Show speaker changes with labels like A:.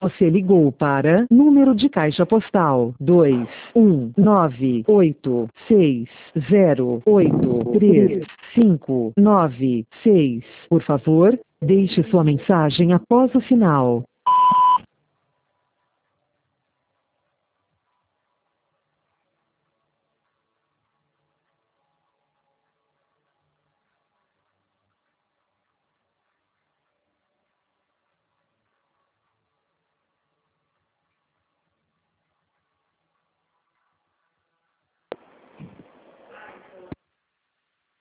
A: Você ligou para número de caixa postal 21986083596. Por favor, deixe sua mensagem após o sinal.